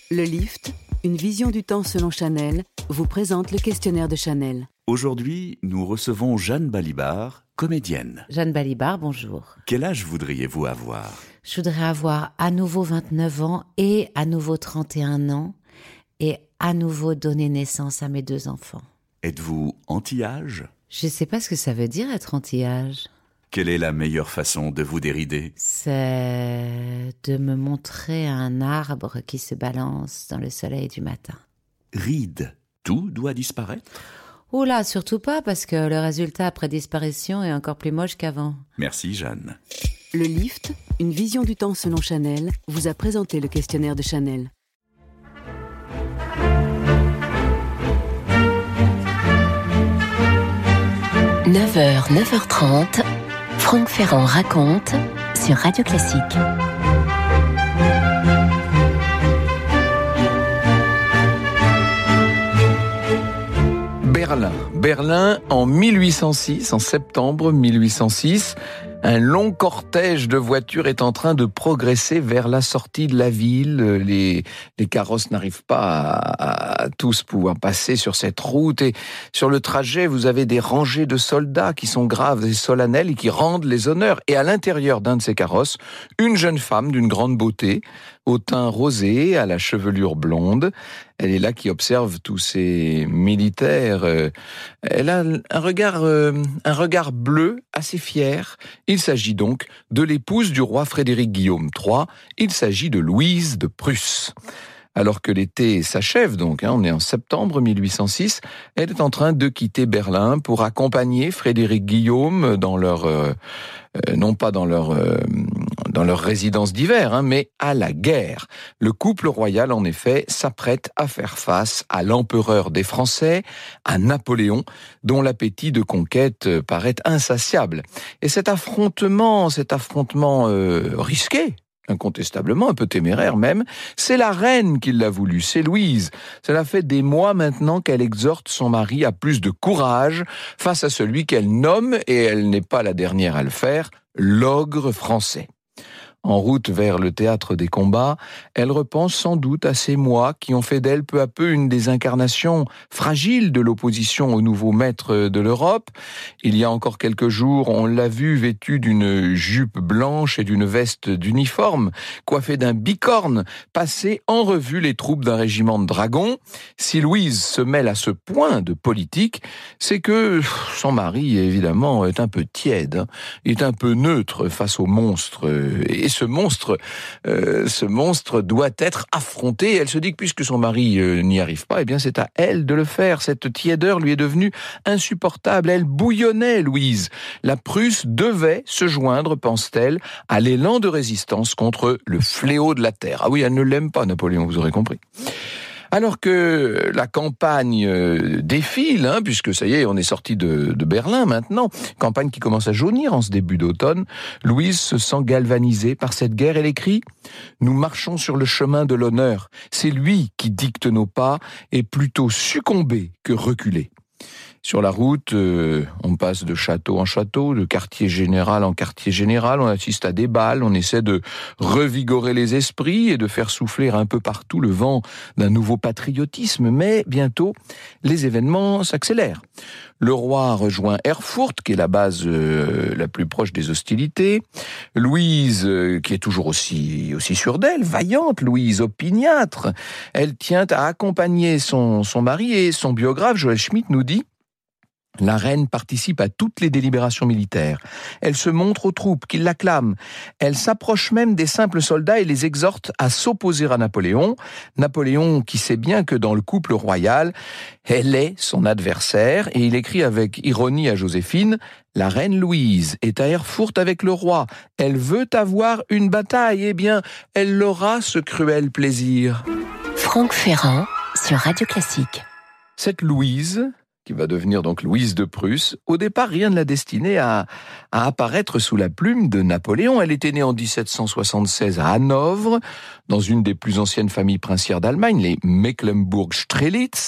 Le Lift, une vision du temps selon Chanel, vous présente le questionnaire de Chanel. Aujourd'hui, nous recevons Jeanne Balibar, comédienne. Jeanne Balibar, bonjour. Quel âge voudriez-vous avoir ? Je voudrais avoir à nouveau 29 ans et à nouveau 31 ans et à nouveau donner naissance à mes 2 enfants. Êtes-vous anti-âge ? Je ne sais pas ce que ça veut dire être anti-âge. Quelle est la meilleure façon de vous dérider ? C'est de me montrer un arbre qui se balance dans le soleil du matin. Ride, tout doit disparaître ? Oula, surtout pas, parce que le résultat après disparition est encore plus moche qu'avant. Merci Jeanne. Le Lift, une vision du temps selon Chanel, vous a présenté le questionnaire de Chanel. « 9h, 9h30, Franck Ferrand raconte sur Radio Classique. Berlin en 1806, en septembre 1806. Un long cortège de voitures est en train de progresser vers la sortie de la ville. Les carrosses n'arrivent pas à tous pouvoir passer sur cette route. Et sur le trajet, vous avez des rangées de soldats qui sont graves et solennels et qui rendent les honneurs. Et à l'intérieur d'un de ces carrosses, une jeune femme d'une grande beauté, au teint rosé, à la chevelure blonde. Elle est là qui observe tous ces militaires. Elle a un regard bleu, assez fier. Il s'agit donc de l'épouse du roi Frédéric Guillaume III. Il s'agit de Louise de Prusse. Alors que l'été s'achève, donc, on est en septembre 1806, elle est en train de quitter Berlin pour accompagner Frédéric Guillaume dans leur, non pas dans leur résidence d'hiver, mais à la guerre. Le couple royal, en effet, s'apprête à faire face à l'empereur des Français, à Napoléon, dont l'appétit de conquête paraît insatiable. Et cet affrontement risqué, incontestablement, un peu téméraire même, c'est la reine qui l'a voulu, c'est Louise. Cela fait des mois maintenant qu'elle exhorte son mari à plus de courage face à celui qu'elle nomme, et elle n'est pas la dernière à le faire, l'ogre français. En route vers le théâtre des combats, elle repense sans doute à ces mois qui ont fait d'elle peu à peu une des incarnations fragiles de l'opposition au nouveau maître de l'Europe. Il y a encore quelques jours, on l'a vue vêtue d'une jupe blanche et d'une veste d'uniforme, coiffée d'un bicorne, passer en revue les troupes d'un régiment de dragons. Si Louise se mêle à ce point de politique, c'est que son mari, évidemment, est un peu tiède, est un peu neutre face au monstre. Et ce monstre doit être affronté. Elle se dit que puisque son mari n'y arrive pas, eh bien c'est à elle de le faire. Cette tiédeur lui est devenue insupportable. Elle bouillonnait, Louise. La Prusse devait se joindre, pense-t-elle, à l'élan de résistance contre le fléau de la terre. Ah oui, elle ne l'aime pas, Napoléon, vous aurez compris. Alors que la campagne défile, puisque ça y est, on est sorti de Berlin maintenant, campagne qui commence à jaunir en ce début d'automne, Louise se sent galvanisée par cette guerre. Elle écrit « Nous marchons sur le chemin de l'honneur. C'est lui qui dicte nos pas et plutôt succomber que reculer. » Sur la route, on passe de château en château, de quartier général en quartier général, on assiste à des bals, on essaie de revigorer les esprits et de faire souffler un peu partout le vent d'un nouveau patriotisme, mais bientôt, les événements s'accélèrent. Le roi rejoint Erfurt, qui est la base la plus proche des hostilités. Louise, qui est toujours aussi sûre d'elle, vaillante, Louise, opiniâtre, elle tient à accompagner son mari, et son biographe, Joël Schmitt, nous dit: la reine participe à toutes les délibérations militaires. Elle se montre aux troupes qui l'acclament. Elle s'approche même des simples soldats et les exhorte à s'opposer à Napoléon. Napoléon qui sait bien que dans le couple royal, elle est son adversaire. Et il écrit avec ironie à Joséphine: la reine Louise est à Erfurt avec le roi. Elle veut avoir une bataille. Eh bien, elle l'aura, ce cruel plaisir. Franck Ferrand sur Radio Classique. Cette Louise, qui va devenir donc Louise de Prusse, au départ, rien ne l'a destinée à apparaître sous la plume de Napoléon. Elle était née en 1776 à Hanovre, dans une des plus anciennes familles princières d'Allemagne, les Mecklembourg-Strelitz.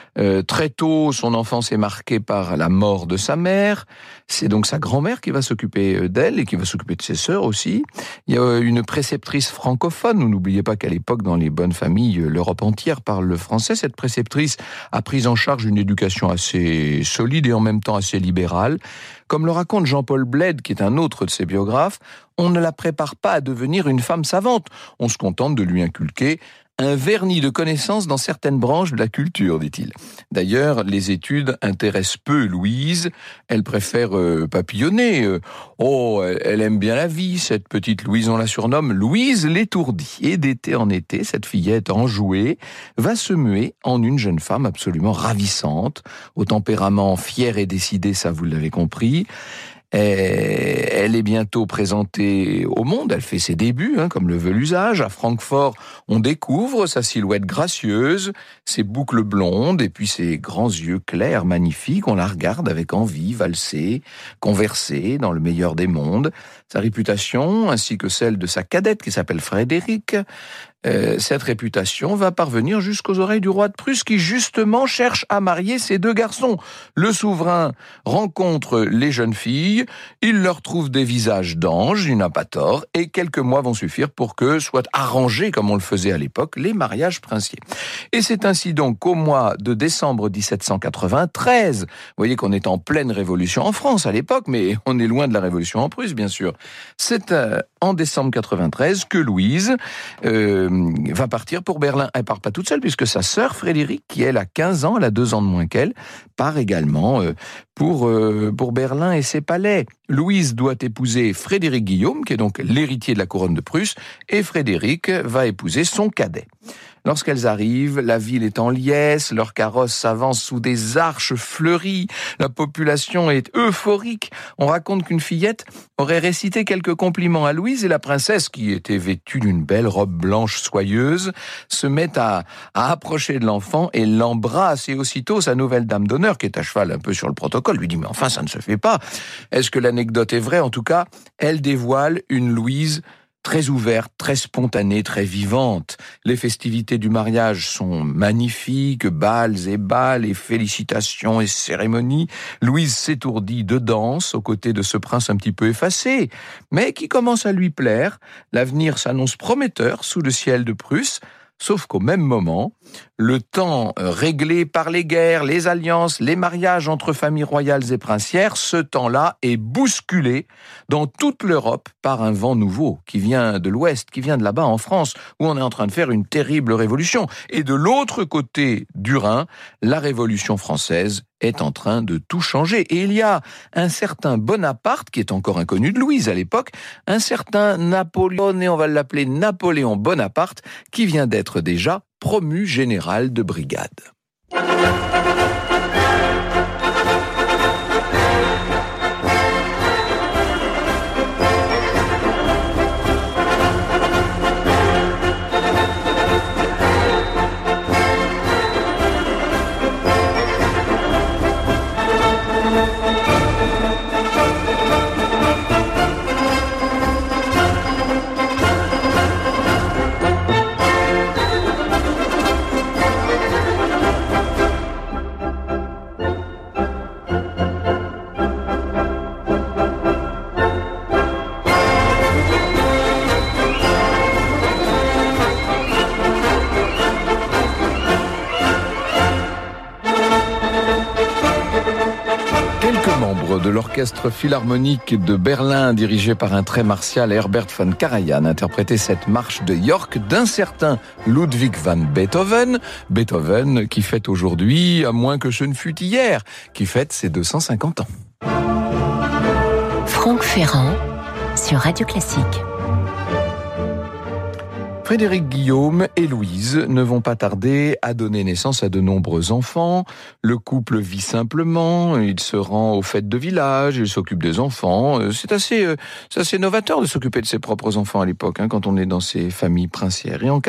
Très tôt, son enfance est marquée par la mort de sa mère. C'est donc sa grand-mère qui va s'occuper d'elle et qui va s'occuper de ses sœurs aussi. Il y a une préceptrice francophone. N'oubliez pas qu'à l'époque, dans les bonnes familles, l'Europe entière parle le français. Cette préceptrice a pris en charge une éducation assez solide et en même temps assez libérale. Comme le raconte Jean-Paul Bled, qui est un autre de ses biographes, on ne la prépare pas à devenir une femme savante. On se contente de lui inculquer un vernis de connaissances dans certaines branches de la culture, dit-il. D'ailleurs, les études intéressent peu Louise. Elle préfère papillonner. Elle aime bien la vie, cette petite Louise. On la surnomme Louise l'étourdie. Et d'été en été, cette fillette enjouée va se muer en une jeune femme absolument ravissante, au tempérament fier et décidé, ça vous l'avez compris. Elle est bientôt présentée au monde, elle fait ses débuts, comme le veut l'usage. À Francfort, on découvre sa silhouette gracieuse, ses boucles blondes et puis ses grands yeux clairs, magnifiques. On la regarde avec envie, valser, converser dans le meilleur des mondes. Sa réputation, ainsi que celle de sa cadette qui s'appelle Frédéric, cette réputation va parvenir jusqu'aux oreilles du roi de Prusse qui justement cherche à marier ces deux garçons. Le souverain rencontre les jeunes filles, il leur trouve des visages d'anges, il n'a pas tort, et quelques mois vont suffire pour que soient arrangés, comme on le faisait à l'époque, les mariages princiers. Et c'est ainsi donc qu'au mois de décembre 1793, vous voyez qu'on est en pleine révolution en France à l'époque, mais on est loin de la révolution en Prusse, bien sûr. C'est en décembre 93 que Louise va partir pour Berlin. Elle part pas toute seule puisque sa sœur Frédéric, qui elle a 15 ans, elle a 2 ans de moins qu'elle, part également pour Berlin et ses palais. Louise doit épouser Frédéric Guillaume, qui est donc l'héritier de la couronne de Prusse, et Frédéric va épouser son cadet. Lorsqu'elles arrivent, la ville est en liesse, leur carrosse s'avance sous des arches fleuries, la population est euphorique. On raconte qu'une fillette aurait récité quelques compliments à Louise et la princesse, qui était vêtue d'une belle robe blanche soyeuse, se met à approcher de l'enfant et l'embrasse. Et aussitôt, sa nouvelle dame d'honneur, qui est à cheval un peu sur le protocole, lui dit « Mais enfin, ça ne se fait pas !» Est-ce que l'anecdote est vraie ? En tout cas, elle dévoile une Louise très ouverte, très spontanée, très vivante. Les festivités du mariage sont magnifiques, bals et félicitations et cérémonies. Louise s'étourdit de danse aux côtés de ce prince un petit peu effacé, mais qui commence à lui plaire. L'avenir s'annonce prometteur sous le ciel de Prusse. Sauf qu'au même moment, le temps réglé par les guerres, les alliances, les mariages entre familles royales et princières, ce temps-là est bousculé dans toute l'Europe par un vent nouveau qui vient de l'Ouest, qui vient de là-bas en France, où on est en train de faire une terrible révolution. Et de l'autre côté du Rhin, la Révolution française est en train de tout changer. Et il y a un certain Bonaparte, qui est encore inconnu de Louise à l'époque, un certain Napoléon, et on va l'appeler Napoléon Bonaparte, qui vient d'être déjà promu général de brigade. De l'orchestre philharmonique de Berlin, dirigé par un très martial Herbert von Karajan, interprétait cette marche de York d'un certain Ludwig van Beethoven. Beethoven qui fête aujourd'hui, à moins que ce ne fût hier, qui fête ses 250 ans. Franck Ferrand sur Radio Classique. Frédéric Guillaume et Louise ne vont pas tarder à donner naissance à de nombreux enfants. Le couple vit simplement, il se rend aux fêtes de village, il s'occupe des enfants. C'est assez novateur de s'occuper de ses propres enfants à l'époque, quand on est dans ces familles princières. Et en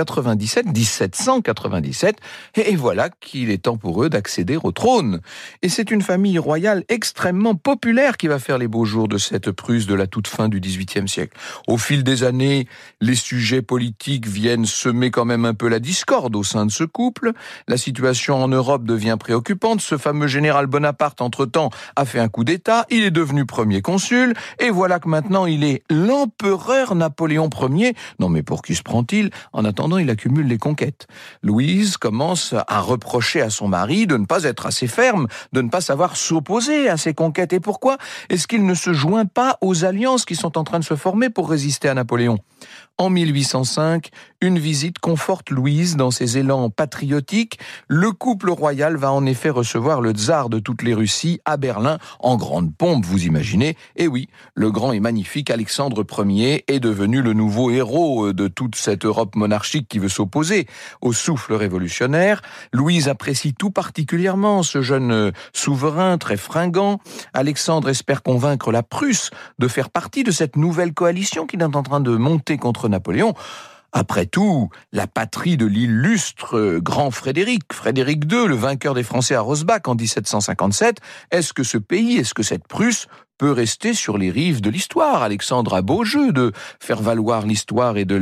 1797, et voilà qu'il est temps pour eux d'accéder au trône. Et c'est une famille royale extrêmement populaire qui va faire les beaux jours de cette Prusse de la toute fin du XVIIIe siècle. Au fil des années, les sujets politiques viennent semer quand même un peu la discorde au sein de ce couple. La situation en Europe devient préoccupante. Ce fameux général Bonaparte, entre-temps, a fait un coup d'État. Il est devenu premier consul. Et voilà que maintenant, il est l'empereur Napoléon Ier. Non, mais pour qui se prend-il? En attendant, il accumule les conquêtes. Louise commence à reprocher à son mari de ne pas être assez ferme, de ne pas savoir s'opposer à ses conquêtes. Et pourquoi est-ce qu'il ne se joint pas aux alliances qui sont en train de se former pour résister à Napoléon? En 1805, une visite conforte Louise dans ses élans patriotiques. Le couple royal va en effet recevoir le tsar de toutes les Russies à Berlin, en grande pompe, vous imaginez. Et oui, le grand et magnifique Alexandre Ier est devenu le nouveau héros de toute cette Europe monarchique qui veut s'opposer au souffle révolutionnaire. Louise apprécie tout particulièrement ce jeune souverain très fringant. Alexandre espère convaincre la Prusse de faire partie de cette nouvelle coalition qu'il est en train de monter contre Napoléon. Après tout, la patrie de l'illustre grand Frédéric II, le vainqueur des Français à Rosbach en 1757, est-ce que ce pays, est-ce que cette Prusse peut rester sur les rives de l'histoire? Alexandre a beau jeu de faire valoir l'histoire et de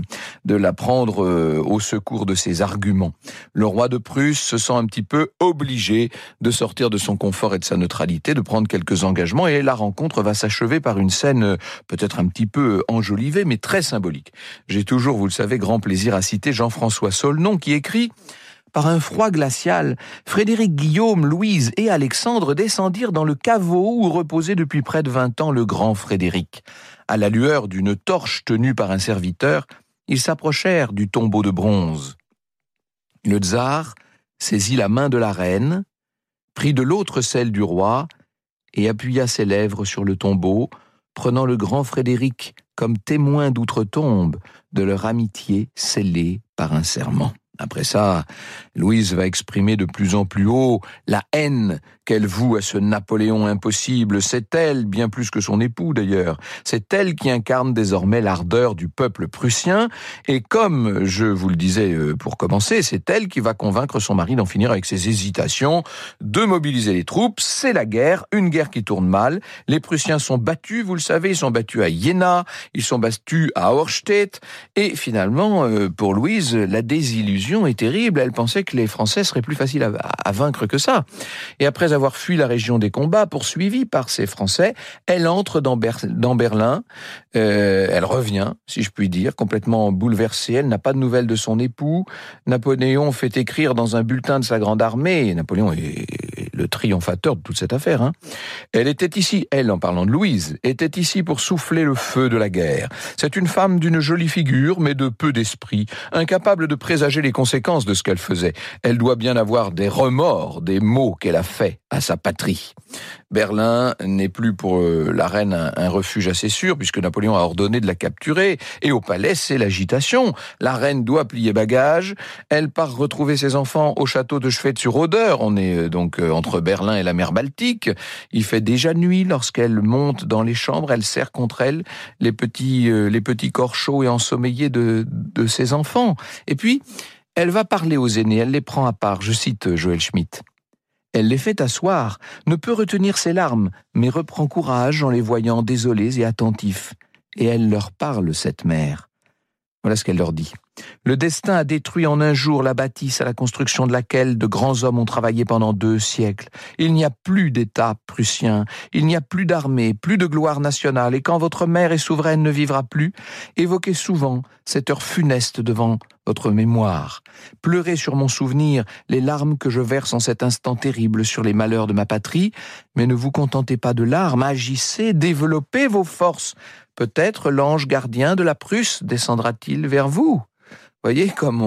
la prendre au secours de ses arguments. Le roi de Prusse se sent un petit peu obligé de sortir de son confort et de sa neutralité, de prendre quelques engagements, et la rencontre va s'achever par une scène peut-être un petit peu enjolivée, mais très symbolique. J'ai toujours, vous le savez, grand plaisir à citer Jean-François Saulnon qui écrit: par un froid glacial, Frédéric, Guillaume, Louise et Alexandre descendirent dans le caveau où reposait depuis près de 20 ans le grand Frédéric. À la lueur d'une torche tenue par un serviteur, ils s'approchèrent du tombeau de bronze. Le tsar saisit la main de la reine, prit de l'autre celle du roi et appuya ses lèvres sur le tombeau, prenant le grand Frédéric comme témoin d'outre-tombe de leur amitié scellée par un serment. Après ça, Louise va exprimer de plus en plus haut la haine qu'elle voue à ce Napoléon impossible. C'est elle, bien plus que son époux d'ailleurs, c'est elle qui incarne désormais l'ardeur du peuple prussien. Et comme je vous le disais pour commencer, c'est elle qui va convaincre son mari d'en finir avec ses hésitations, de mobiliser les troupes. C'est la guerre, une guerre qui tourne mal. Les Prussiens sont battus, vous le savez, ils sont battus à Iéna, ils sont battus à Auerstedt. Et finalement, pour Louise, la désillusion est terrible. Elle pensait que les Français seraient plus faciles à vaincre que ça. Et après avoir fui la région des combats, poursuivie par ces Français, elle entre dans Berlin. Elle revient, si je puis dire, complètement bouleversée. Elle n'a pas de nouvelles de son époux. Napoléon fait écrire dans un bulletin de sa grande armée, et Napoléon est le triomphateur de toute cette affaire. Elle était ici, elle, en parlant de Louise, était ici pour souffler le feu de la guerre. C'est une femme d'une jolie figure, mais de peu d'esprit, incapable de présager les conséquences de ce qu'elle faisait. Elle doit bien avoir des remords des maux qu'elle a faits à sa patrie. Berlin n'est plus pour la reine un refuge assez sûr, puisque Napoléon a ordonné de la capturer, et au palais, c'est l'agitation. La reine doit plier bagage, elle part retrouver ses enfants au château de Schwedt-sur-Oder. On est donc entre Berlin et la mer Baltique. Il fait déjà nuit lorsqu'elle monte dans les chambres, elle serre contre elle les petits corps chauds et ensommeillés de ses enfants. Et puis, elle va parler aux aînés, elle les prend à part, je cite Joël Schmitt. Elle les fait asseoir, ne peut retenir ses larmes, mais reprend courage en les voyant désolés et attentifs. Et elle leur parle, cette mère. Voilà ce qu'elle leur dit. Le destin a détruit en un jour la bâtisse à la construction de laquelle de grands hommes ont travaillé pendant 2 siècles. Il n'y a plus d'État prussien, il n'y a plus d'armée, plus de gloire nationale, et quand votre mère et souveraine ne vivra plus, évoquez souvent cette heure funeste devant votre mémoire. Pleurez sur mon souvenir les larmes que je verse en cet instant terrible sur les malheurs de ma patrie, mais ne vous contentez pas de larmes, agissez, développez vos forces. Peut-être l'ange gardien de la Prusse descendra-t-il vers vous. Voyez comme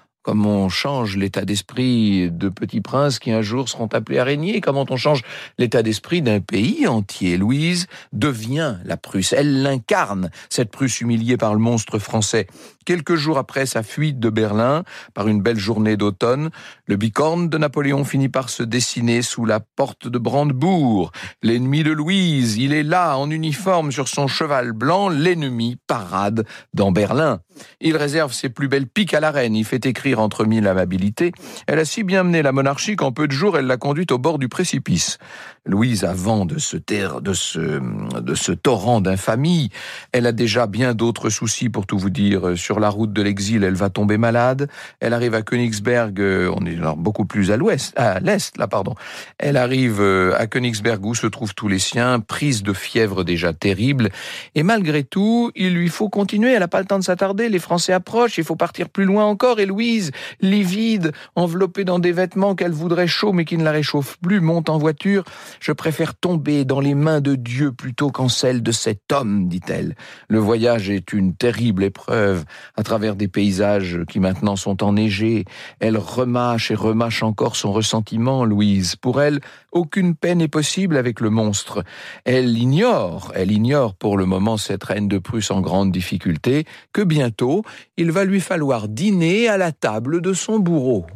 on change l'état d'esprit de petits princes qui un jour seront appelés à régner, comment on change l'état d'esprit d'un pays entier. Louise devient la Prusse, elle l'incarne, cette Prusse humiliée par le monstre français. Quelques jours après sa fuite de Berlin, par une belle journée d'automne, le bicorne de Napoléon finit par se dessiner sous la porte de Brandebourg. L'ennemi de Louise, il est là, en uniforme, sur son cheval blanc, l'ennemi parade dans Berlin. Il réserve ses plus belles piques à la reine, il fait écrire rire entre mille amabilités, elle a si bien mené la monarchie qu'en peu de jours, elle l'a conduite au bord du précipice. Louise, avant de ce torrent d'infamie, elle a déjà bien d'autres soucis, pour tout vous dire. Sur la route de l'exil, elle va tomber malade. Elle arrive à Königsberg, on est beaucoup plus à l'est, pardon. Elle arrive à Königsberg où se trouvent tous les siens, prise de fièvre déjà terrible. Et malgré tout, il lui faut continuer. Elle n'a pas le temps de s'attarder. Les Français approchent. Il faut partir plus loin encore. Et Louise, livide, enveloppée dans des vêtements qu'elle voudrait chauds mais qui ne la réchauffent plus, monte en voiture. Je préfère tomber dans les mains de Dieu plutôt qu'en celles de cet homme, dit-elle. Le voyage est une terrible épreuve à travers des paysages qui maintenant sont enneigés. Elle remâche et remâche encore son ressentiment, Louise. Pour elle, aucune paix n'est possible avec le monstre. Elle ignore pour le moment cette reine de Prusse en grande difficulté, que bientôt, il va lui falloir dîner à la table de son bourreau.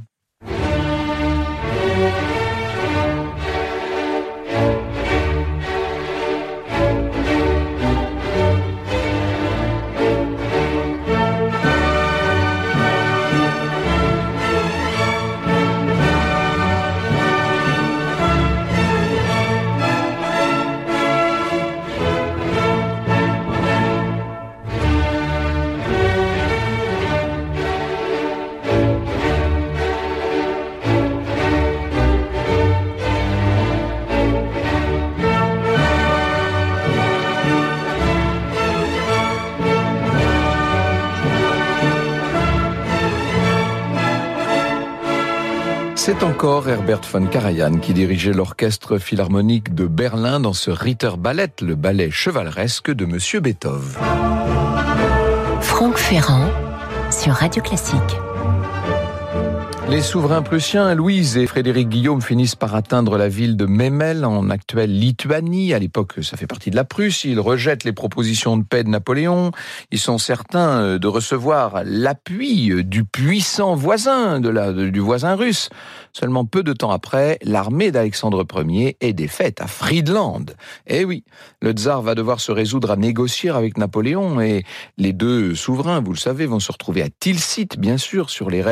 C'est encore Herbert von Karajan qui dirigeait l'orchestre philharmonique de Berlin dans ce Ritterballet, le ballet chevaleresque de Monsieur Beethoven. Franck Ferrand sur Radio Classique. Les souverains prussiens, Louise et Frédéric Guillaume, finissent par atteindre la ville de Memel, en actuelle Lituanie. À l'époque, ça fait partie de la Prusse. Ils rejettent les propositions de paix de Napoléon. Ils sont certains de recevoir l'appui du puissant voisin, du voisin russe. Seulement peu de temps après, l'armée d'Alexandre Ier est défaite à Friedland. Eh oui, le tsar va devoir se résoudre à négocier avec Napoléon et les deux souverains, vous le savez, vont se retrouver à Tilsit, bien sûr, sur les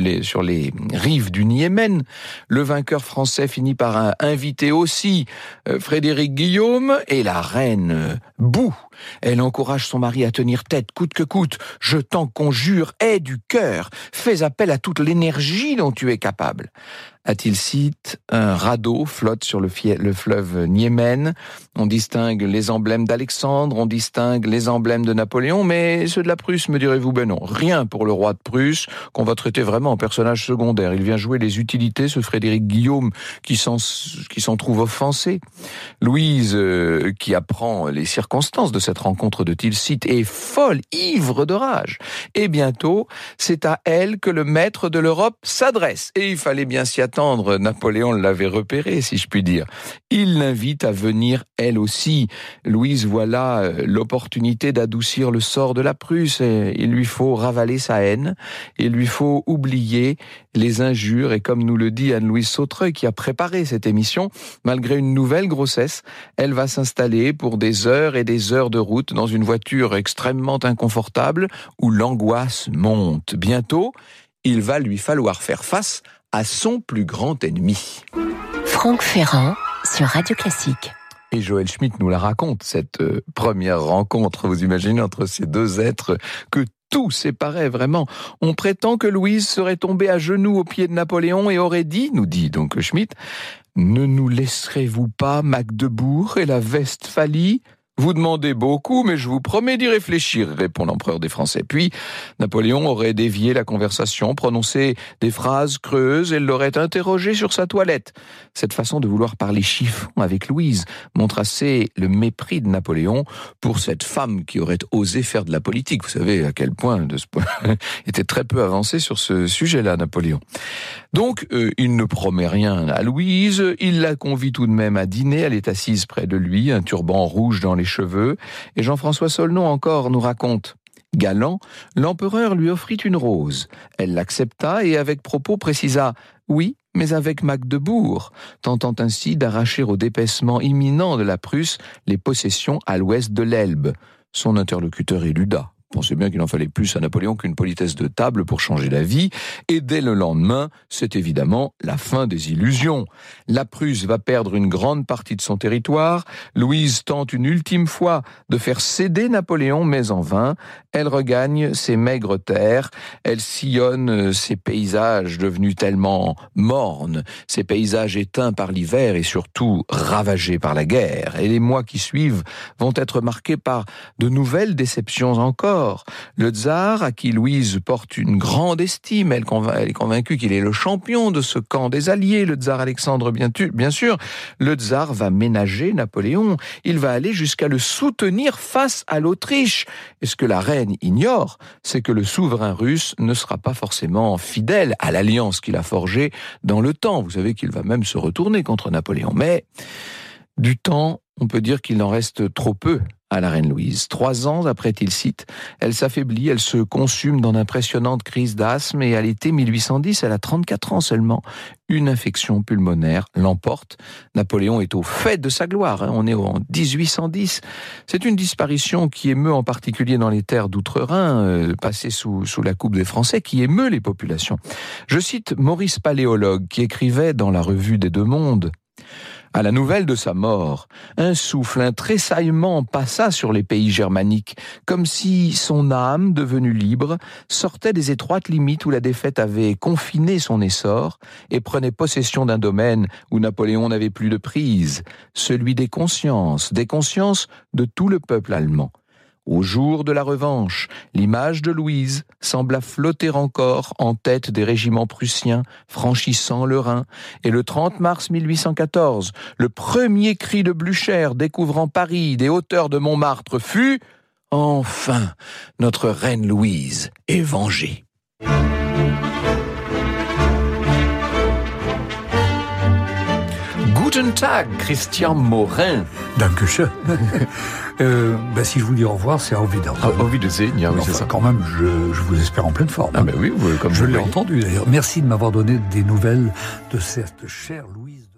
rives du Niémen. Le vainqueur français finit par inviter aussi Frédéric Guillaume et la reine bout. Elle encourage son mari à tenir tête coûte que coûte. Je t'en conjure, aie du cœur, fais appel à toute l'énergie dont tu es capable. À Tilsit, un radeau flotte sur le fleuve Niémen. On distingue les emblèmes d'Alexandre, on distingue les emblèmes de Napoléon, mais ceux de la Prusse, me direz-vous, ben non. Rien pour le roi de Prusse, qu'on va traiter vraiment en personnage secondaire. Il vient jouer les utilités, ce Frédéric Guillaume, qui s'en trouve offensé. Louise, qui apprend les circonstances de cette rencontre de Tilsit, est folle, ivre de rage. Et bientôt, c'est à elle que le maître de l'Europe s'adresse. Et il fallait bien s'y attendre. Napoléon l'avait repéré, si je puis dire. Il l'invite à venir, elle aussi. Louise voit là l'opportunité d'adoucir le sort de la Prusse. Et il lui faut ravaler sa haine. Il lui faut oublier les injures. Et comme nous le dit Anne-Louise Sautreuil, qui a préparé cette émission, malgré une nouvelle grossesse, elle va s'installer pour des heures et des heures de route dans une voiture extrêmement inconfortable où l'angoisse monte. Bientôt, il va lui falloir faire face à son plus grand ennemi. Franck Ferrand sur Radio Classique. Et Joël Schmitt nous la raconte, cette première rencontre, vous imaginez, entre ces deux êtres que tout séparait vraiment. On prétend que Louise serait tombée à genoux aux pieds de Napoléon et aurait dit, nous dit donc Schmitt, « Ne nous laisserez-vous pas Magdebourg et la Westphalie ? Vous demandez beaucoup, mais je vous promets d'y réfléchir, répond l'empereur des Français. Puis, Napoléon aurait dévié la conversation, prononcé des phrases creuses et l'aurait interrogé sur sa toilette. Cette façon de vouloir parler chiffon avec Louise montre assez le mépris de Napoléon pour cette femme qui aurait osé faire de la politique. Vous savez à quel point, était très peu avancé sur ce sujet-là, Napoléon. Donc, il ne promet rien à Louise, il la convie tout de même à dîner, elle est assise près de lui, un turban rouge dans les cheveux, et Jean-François Saulnon encore nous raconte. Galant, l'empereur lui offrit une rose. Elle l'accepta et avec propos précisa « Oui, mais avec Magdebourg », tentant ainsi d'arracher au dépaissement imminent de la Prusse les possessions à l'ouest de l'Elbe. Son interlocuteur éluda. pensait bien qu'il en fallait plus à Napoléon qu'une politesse de table pour changer la vie. Et dès le lendemain, c'est évidemment la fin des illusions. La Prusse va perdre une grande partie de son territoire. Louise tente une ultime fois de faire céder Napoléon, mais en vain. Elle regagne ses maigres terres. Elle sillonne ces paysages devenus tellement mornes, ces paysages éteints par l'hiver et surtout ravagés par la guerre. Et les mois qui suivent vont être marqués par de nouvelles déceptions encore. Le tsar, à qui Louise porte une grande estime, elle est convaincue qu'il est le champion de ce camp des Alliés, le tsar Alexandre bien sûr. Le tsar va ménager Napoléon. Il va aller jusqu'à le soutenir face à l'Autriche. Et ce que la reine ignore, c'est que le souverain russe ne sera pas forcément fidèle à l'alliance qu'il a forgée dans le temps. Vous savez qu'il va même se retourner contre Napoléon. Mais du temps, on peut dire qu'il en reste trop peu à la reine Louise. 3 ans après Tilsit, elle s'affaiblit, elle se consume dans d'impressionnantes crises d'asthme et à l'été 1810, elle a 34 ans seulement. Une infection pulmonaire l'emporte. Napoléon est au fait de sa gloire. On est en 1810. C'est une disparition qui émeut en particulier dans les terres d'outre-Rhin, passées sous la coupe des Français, qui émeut les populations. Je cite Maurice Paléologue, qui écrivait dans la Revue des Deux Mondes: à la nouvelle de sa mort, un souffle, un tressaillement passa sur les pays germaniques, comme si son âme, devenue libre, sortait des étroites limites où la défaite avait confiné son essor et prenait possession d'un domaine où Napoléon n'avait plus de prise, celui des consciences de tout le peuple allemand. Au jour de la revanche, l'image de Louise sembla flotter encore en tête des régiments prussiens franchissant le Rhin. Et le 30 mars 1814, le premier cri de Blücher découvrant Paris des hauteurs de Montmartre fut « Enfin, notre reine Louise est vengée ». Guten Tag, Christian Morin. Dankeschön. Si je vous dis au revoir, c'est au Wiedersehen. Au Wiedersehen, oui, enfin, c'est ça. Quand même, je vous espère en pleine forme. Ah ben oui, comme je l'ai entendu d'ailleurs. Merci de m'avoir donné des nouvelles de cette chère Louise.